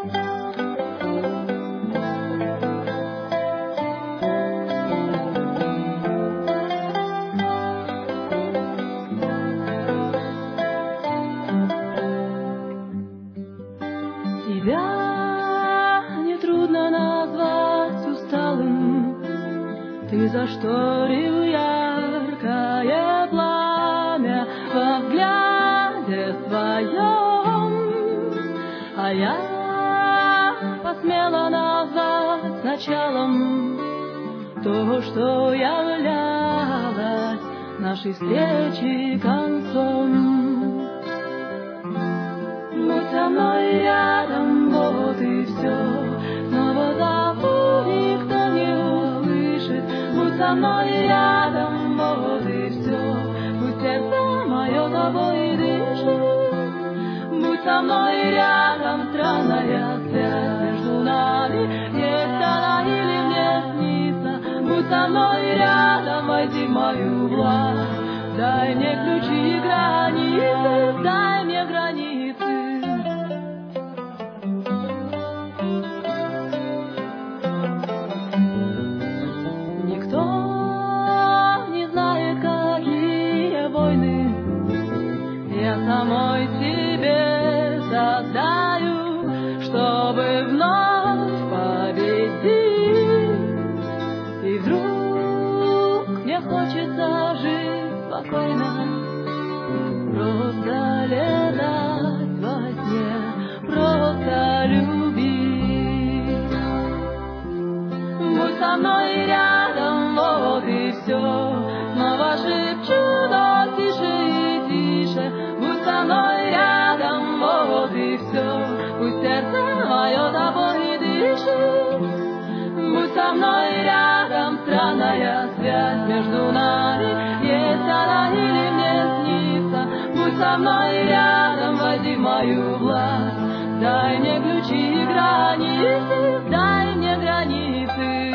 Тебя нетрудно назвать усталым, ты зашторил яркое пламя во взгляде своем, а я посмела назвать началом то, что являлось нашей встречи концом. Будь со мной рядом, вот и все. Снова зову, никто не услышит. Будь со мной рядом, вот и все. Пусть сердце мое тобой дышит. Будь со мной рядом, странная связь между нами. Есть она или мне снится. Будь со мной рядом, войди в мою власть. Дай мне ключи и границы, дай мне границы. Я самой себе создаю, чтобы вновь победить. И вдруг мне хочется жить спокойно, просто летать во сне, просто любить. Будь со мной рядом, вот и все. Снова шепчу, но тише и тише. Будь со мной рядом, вот и все. Пусть сердце мое тобой дышит. Будь со мной рядом, странная связь между нами. Есть она или мне снится. Будь со мной рядом, войди в мою власть. Дай мне ключи и границы, дай мне границы.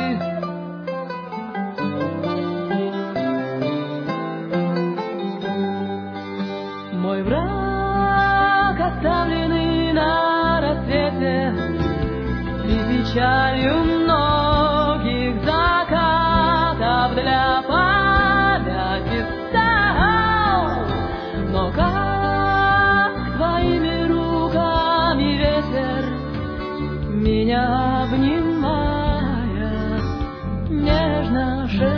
Мой враг, оставленный на рассвете, и печалью многих закатов для памяти стал. Но как твоими руками ветер, меня обнимая, нежно шепчет.